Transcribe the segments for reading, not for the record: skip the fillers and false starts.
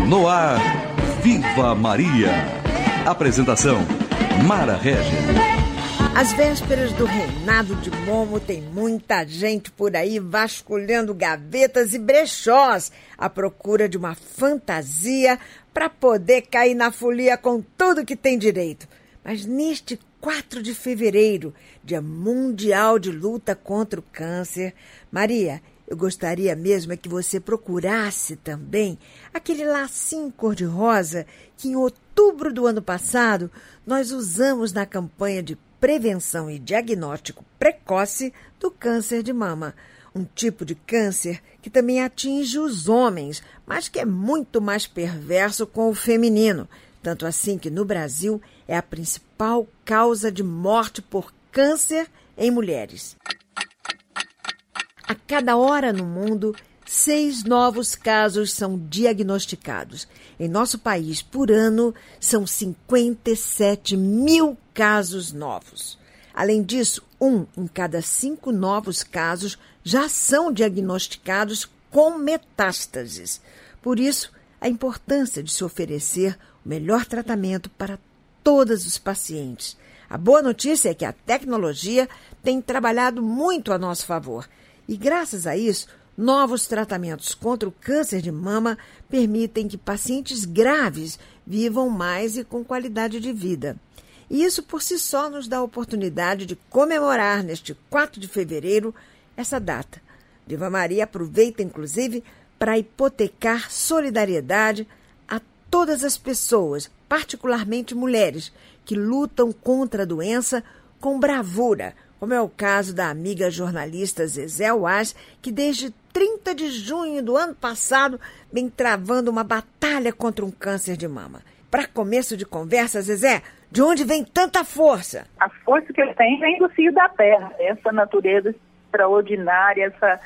No ar, Viva Maria. Apresentação, Mara Regis. Às vésperas do reinado de Momo, tem muita gente por aí vasculhando gavetas e brechós à procura de uma fantasia para poder cair na folia com tudo que tem direito. Mas neste 4 de fevereiro, Dia Mundial de Luta contra o Câncer, Maria, eu gostaria mesmo que você procurasse também aquele lacinho cor-de-rosa que em outubro do ano passado nós usamos na campanha de prevenção e diagnóstico precoce do câncer de mama. Um tipo de câncer que também atinge os homens, mas que é muito mais perverso com o feminino. Tanto assim que no Brasil é a principal causa de morte por câncer em mulheres. A cada hora no mundo, 6 novos casos são diagnosticados. Em nosso país, por ano, são 57 mil casos novos. Além disso, 1 em cada 5 novos casos já são diagnosticados com metástases. Por isso, a importância de se oferecer o melhor tratamento para todos os pacientes. A boa notícia é que a tecnologia tem trabalhado muito a nosso favor. E, graças a isso, novos tratamentos contra o câncer de mama permitem que pacientes graves vivam mais e com qualidade de vida. E isso, por si só, nos dá a oportunidade de comemorar, neste 4 de fevereiro, essa data. Viva Maria aproveita, inclusive, para hipotecar solidariedade a todas as pessoas, particularmente mulheres, que lutam contra a doença com bravura, como é o caso da amiga jornalista Zezé Uaz, que desde 30 de junho do ano passado vem travando uma batalha contra um câncer de mama. Para começo de conversa, Zezé, de onde vem tanta força? A força que ele tem vem do fio da terra, essa natureza extraordinária, essa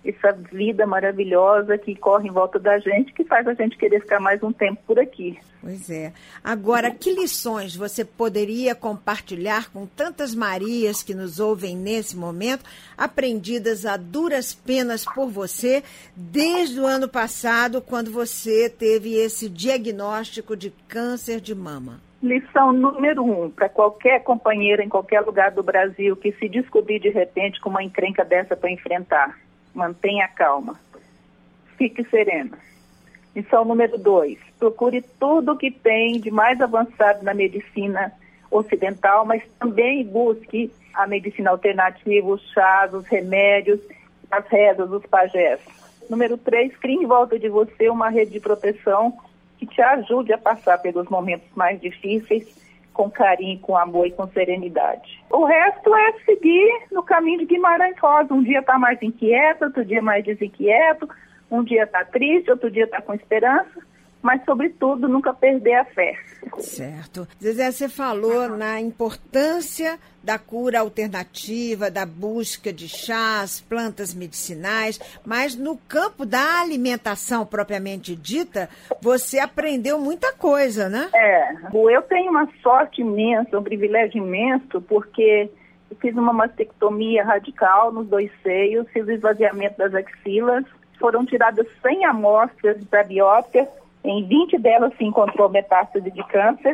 vida maravilhosa que corre em volta da gente, que faz a gente querer ficar mais um tempo por aqui. Pois é. Agora, que lições você poderia compartilhar com tantas Marias que nos ouvem nesse momento, aprendidas a duras penas por você, desde o ano passado, quando você teve esse diagnóstico de câncer de mama? Lição número 1, para qualquer companheira em qualquer lugar do Brasil que se descobrir de repente com uma encrenca dessa para enfrentar. Mantenha calma. Fique serena. Lição número 2. Procure tudo o que tem de mais avançado na medicina ocidental, mas também busque a medicina alternativa, os chás, os remédios, as rezas, os pajés. Número 3. Crie em volta de você uma rede de proteção que te ajude a passar pelos momentos mais difíceis com carinho, com amor e com serenidade. O resto é seguir no caminho de Guimarães Rosa. Um dia está mais inquieto, outro dia mais desinquieto, um dia está triste, outro dia está com esperança, mas, sobretudo, nunca perder a fé. Certo. Zezé, você falou na importância da cura alternativa, da busca de chás, plantas medicinais, mas no campo da alimentação propriamente dita, você aprendeu muita coisa, né? Eu tenho uma sorte imensa, um privilégio imenso, porque eu fiz uma mastectomia radical nos 2 seios, fiz o esvaziamento das axilas, foram tiradas 100 amostras da biópsia. Em 20 delas se encontrou metástase de câncer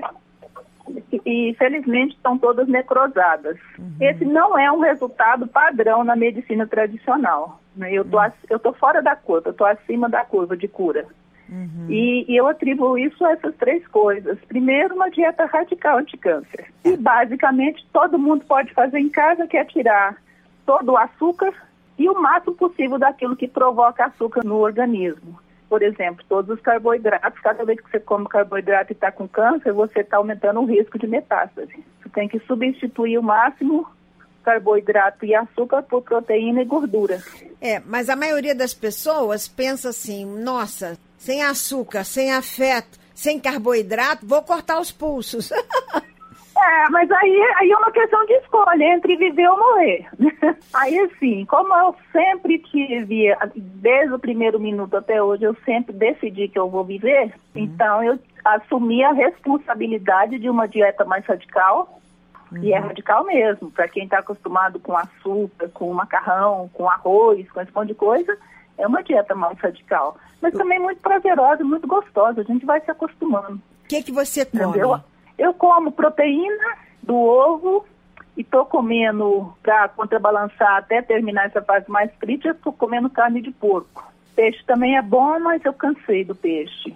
e, felizmente, estão todas necrosadas. Esse não é um resultado padrão na medicina tradicional. Eu tô fora da curva, eu estou acima da curva de cura. E eu atribuo isso a essas 3 coisas. Primeiro, uma dieta radical anti-câncer. E, basicamente, todo mundo pode fazer em casa, que é tirar todo o açúcar e o máximo possível daquilo que provoca açúcar no organismo. Por exemplo, todos os carboidratos, cada vez que você come carboidrato e está com câncer, você está aumentando o risco de metástase. Você tem que substituir o máximo carboidrato e açúcar por proteína e gordura. Mas a maioria das pessoas pensa assim, nossa, sem açúcar, sem afeto, sem carboidrato, vou cortar os pulsos. Mas aí é uma questão de escolha, entre viver ou morrer. Aí, assim, como eu sempre tive, desde o primeiro minuto até hoje, eu sempre decidi que eu vou viver, então eu assumi a responsabilidade de uma dieta mais radical, e é radical mesmo, para quem está acostumado com açúcar, com macarrão, com arroz, com esse monte de coisa, É uma dieta mais radical, mas também muito prazerosa, muito gostosa. A gente vai se acostumando. O que você come? Eu como proteína do ovo e estou comendo, para contrabalançar até terminar essa fase mais crítica, estou comendo carne de porco. Peixe também é bom, mas eu cansei do peixe.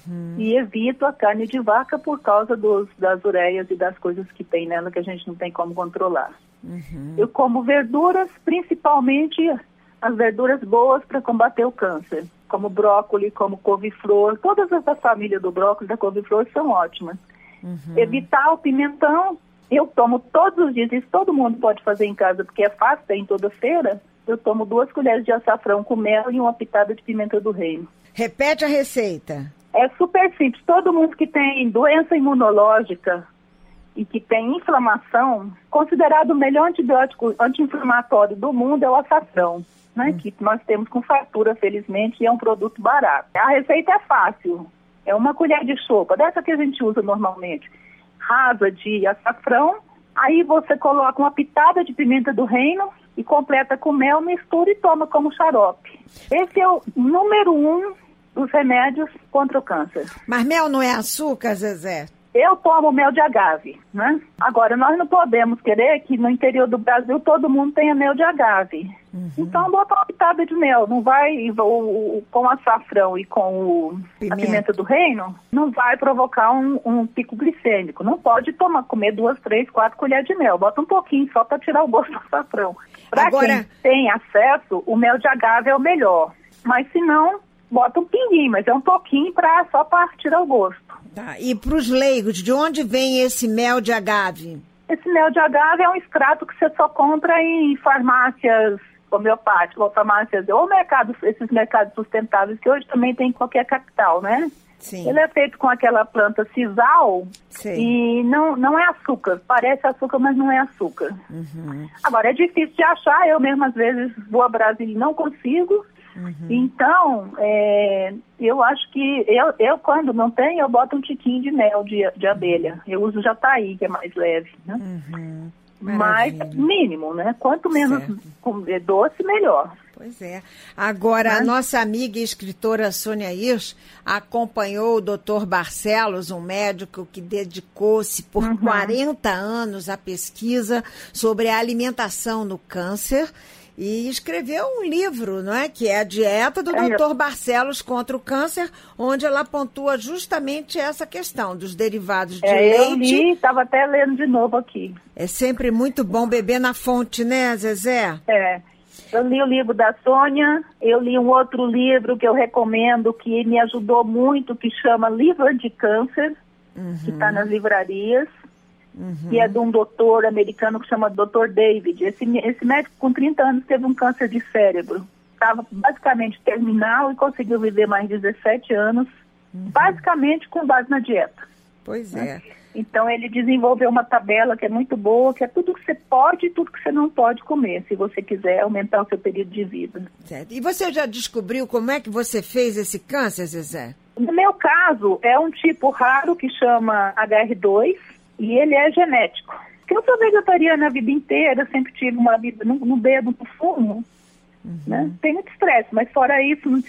E evito a carne de vaca por causa das ureias e das coisas que tem nela que a gente não tem como controlar. Eu como verduras, principalmente as verduras boas para combater o câncer, como brócolis, como couve-flor. Todas essa família do brócolis e da couve-flor são ótimas. Evitar o pimentão, eu tomo todos os dias, isso todo mundo pode fazer em casa, porque é fácil, tem em toda feira. Eu tomo 2 colheres de açafrão com mel e uma pitada de pimenta do reino. Repete a receita. É super simples. Todo mundo que tem doença imunológica e que tem inflamação, considerado o melhor antibiótico anti-inflamatório do mundo é o açafrão, né? Que nós temos com fartura, felizmente, e é um produto barato. A receita é fácil. É 1 colher de sopa, dessa que a gente usa normalmente, rasa de açafrão, aí você coloca uma pitada de pimenta do reino e completa com mel, mistura e toma como xarope. Esse é o número 1 dos remédios contra o câncer. Mas mel não é açúcar, Zezé? Eu tomo mel de agave, né? Agora, nós não podemos querer que no interior do Brasil todo mundo tenha mel de agave. Então, bota uma pitada de mel. Não vai, com açafrão e com a pimenta do reino, não vai provocar um pico glicêmico. Não pode comer 2, 3, 4 colheres de mel. Bota um pouquinho só para tirar o gosto do açafrão. Para quem tem acesso, o mel de agave é o melhor. Mas se não, bota um pinguinho, mas é um pouquinho só para tirar o gosto. Tá. E para os leigos, de onde vem esse mel de agave? Esse mel de agave é um extrato que você só compra em farmácias homeopáticas, ou farmácias, ou esses mercados sustentáveis que hoje também tem em qualquer capital, né? Sim. Ele é feito com aquela planta sisal. Sim. E não é açúcar. Parece açúcar, mas não é açúcar. Agora, é difícil de achar. Eu mesmo, às vezes, vou a Brasília e não consigo. Então, eu acho que eu quando não tenho, eu boto um tiquinho de mel de abelha. Eu uso jataí, que é mais leve, né? Mas mínimo, né? Quanto menos doce, melhor. Pois é. Agora, a nossa amiga e escritora Sônia Hirsch acompanhou o Dr. Barcelos, um médico que dedicou-se por 40 anos à pesquisa sobre a alimentação no câncer, e escreveu um livro, não é? Que é a dieta do Dr. Barcelos contra o câncer, onde ela pontua justamente essa questão dos derivados de leite. Eu li, estava até lendo de novo aqui. É sempre muito bom beber na fonte, né, Zezé? Eu li o livro da Sônia, eu li um outro livro que eu recomendo, que me ajudou muito, que chama Livro de Câncer, que está nas livrarias. Que é de um doutor americano que chama Dr. David. Esse médico com 30 anos teve um câncer de cérebro. Estava basicamente terminal e conseguiu viver mais 17 anos, basicamente com base na dieta. Pois é. Então ele desenvolveu uma tabela que é muito boa, que é tudo que você pode e tudo que você não pode comer, se você quiser aumentar o seu período de vida. Certo. E você já descobriu como é que você fez esse câncer, Zezé? No meu caso, é um tipo raro que chama HR2, e ele é genético. Porque eu sou vegetariana a vida inteira, sempre tive uma vida, não bebo, não fumo, né? Tem muito estresse, mas fora isso, não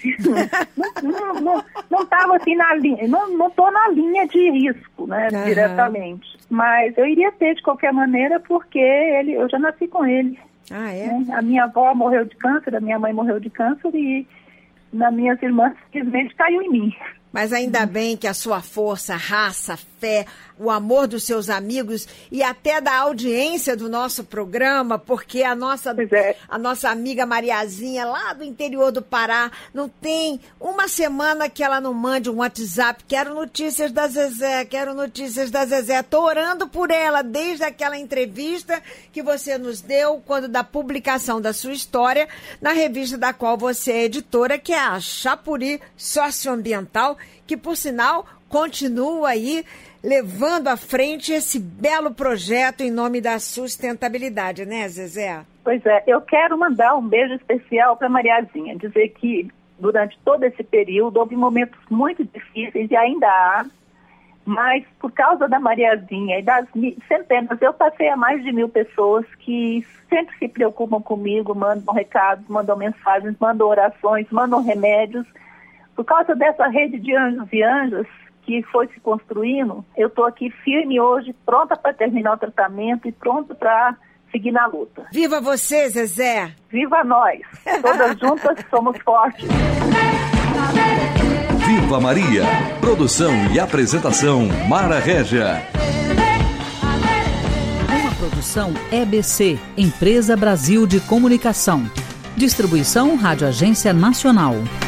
estava assim na linha, não estou na linha de risco, né, diretamente. Mas eu iria ter de qualquer maneira, porque eu já nasci com ele. Né? A minha avó morreu de câncer, a minha mãe morreu de câncer e nas minhas irmãs simplesmente caiu em mim. Mas ainda bem que a sua força, raça, fé, o amor dos seus amigos e até da audiência do nosso programa, porque a nossa amiga Mariazinha, lá do interior do Pará, não tem uma semana que ela não mande um WhatsApp. Quero notícias da Zezé, quero notícias da Zezé. Estou orando por ela desde aquela entrevista que você nos deu, quando da publicação da sua história, na revista da qual você é editora, que é a Chapuri Socioambiental, que, por sinal, continua aí levando à frente esse belo projeto em nome da sustentabilidade, né, Zezé? Pois é, eu quero mandar um beijo especial para Mariazinha, dizer que durante todo esse período houve momentos muito difíceis e ainda há. Mas por causa da Mariazinha e das centenas, eu passei a mais de 1.000 pessoas que sempre se preocupam comigo, mandam recados, mandam mensagens, mandam orações, mandam remédios. Por causa dessa rede de anjos e anjas que foi se construindo, eu estou aqui firme hoje, pronta para terminar o tratamento e pronta para seguir na luta. Viva você, Zezé! Viva nós! Todas juntas somos fortes. Viva Maria! Produção e apresentação Mara Régia. Uma produção EBC, Empresa Brasil de Comunicação. Distribuição Rádio Agência Nacional.